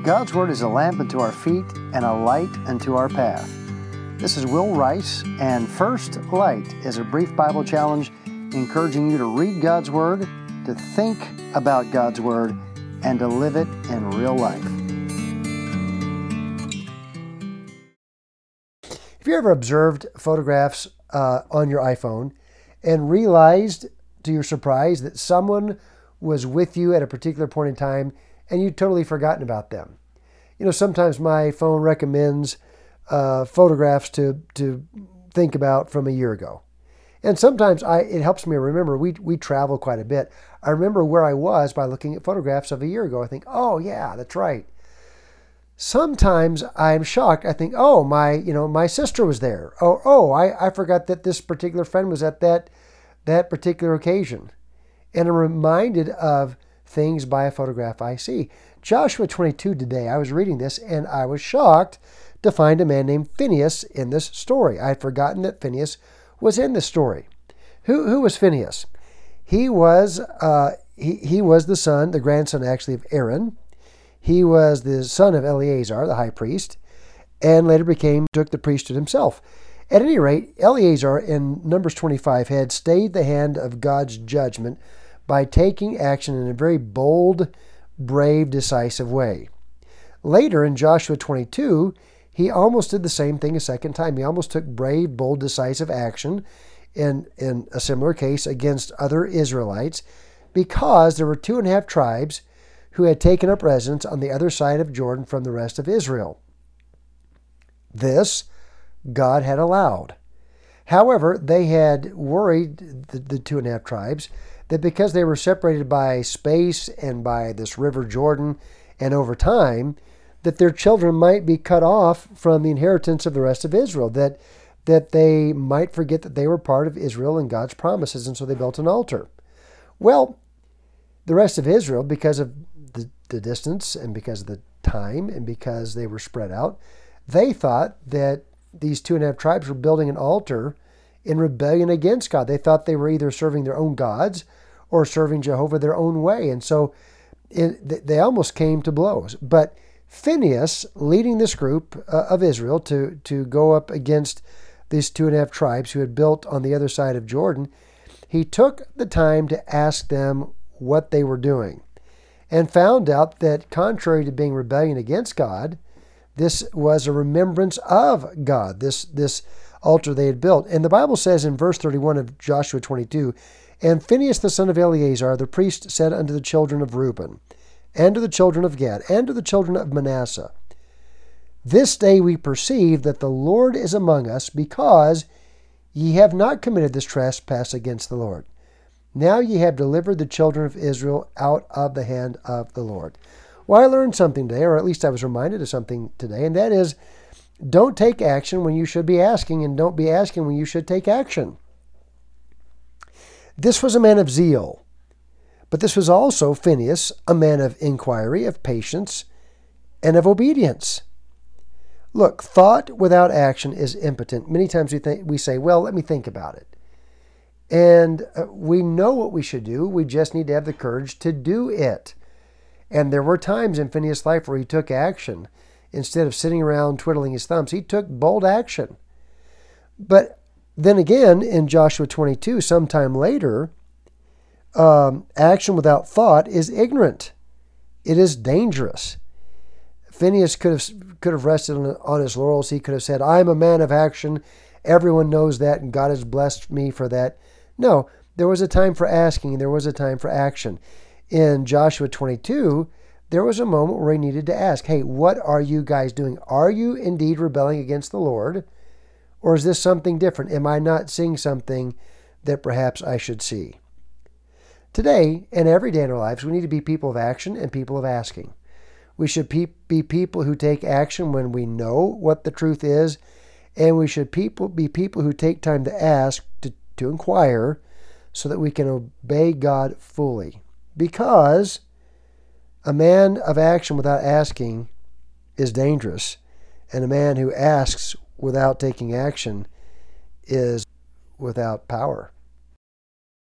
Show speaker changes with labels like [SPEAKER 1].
[SPEAKER 1] God's Word is a lamp unto our feet and a light unto our path. This is Will Rice, and First Light is a brief Bible challenge encouraging you to read God's Word, to think about God's Word, and to live it in real life. Have you ever observed photographs on your iPhone and realized, to your surprise, that someone was with you at a particular point in time and you'd totally forgotten about them? You know, sometimes my phone recommends photographs to think about from a year ago. And sometimes it helps me remember. We travel quite a bit. I remember where I was by looking at photographs of a year ago. I think, oh yeah, that's right. Sometimes I'm shocked. I think, oh, my sister was there. I forgot that this particular friend was at that particular occasion. And I'm reminded of things by a photograph I see. Joshua 22 today, I was reading this and I was shocked to find a man named Phinehas in this story. I had forgotten that Phinehas was in this story. Who was Phinehas? He was the grandson actually of Aaron. He was the son of Eleazar, the high priest, and later took the priesthood himself. At any rate, Eleazar in Numbers 25 had stayed the hand of God's judgment by taking action in a very bold, brave, decisive way. Later in Joshua 22, he almost did the same thing a second time. He almost took brave, bold, decisive action in a similar case against other Israelites because there were 2.5 tribes who had taken up residence on the other side of Jordan from the rest of Israel. This God had allowed. However, they had worried, the 2.5 tribes, that because they were separated by space and by this river Jordan and over time, that their children might be cut off from the inheritance of the rest of Israel, that they might forget that they were part of Israel and God's promises, and so they built an altar. Well, the rest of Israel, because of the distance and because of the time and because they were spread out, they thought that these 2.5 tribes were building an altar in rebellion against God. They thought they were either serving their own gods or serving Jehovah their own way. And so they almost came to blows. But Phinehas, leading this group of Israel to go up against these 2.5 tribes who had built on the other side of Jordan, he took the time to ask them what they were doing and found out that contrary to being rebellion against God, this was a remembrance of God, this altar they had built. And the Bible says in verse 31 of Joshua 22, "And Phinehas the son of Eleazar, the priest, said unto the children of Reuben, and to the children of Gad, and to the children of Manasseh, This day we perceive that the Lord is among us, because ye have not committed this trespass against the Lord. Now ye have delivered the children of Israel out of the hand of the Lord." Well, I learned something today, or at least I was reminded of something today, and that is, don't take action when you should be asking, and don't be asking when you should take action. This was a man of zeal, but this was also Phinehas, a man of inquiry, of patience, and of obedience. Look, thought without action is impotent. Many times we say, well, let me think about it. And we know what we should do. We just need to have the courage to do it. And there were times in Phinehas' life where he took action. Instead of sitting around twiddling his thumbs, he took bold action. But then again, in Joshua 22, sometime later, action without thought is ignorant. It is dangerous. Phinehas could have rested on his laurels. He could have said, "I'm a man of action. Everyone knows that, and God has blessed me for that." No, there was a time for asking, and there was a time for action. In Joshua 22, there was a moment where he needed to ask, hey, what are you guys doing? Are you indeed rebelling against the Lord? Or is this something different? Am I not seeing something that perhaps I should see? Today, and every day in our lives, we need to be people of action and people of asking. We should be people who take action when we know what the truth is, and we should be people who take time to ask, to inquire, so that we can obey God fully. Because a man of action without asking is dangerous, and a man who asks without taking action is without power.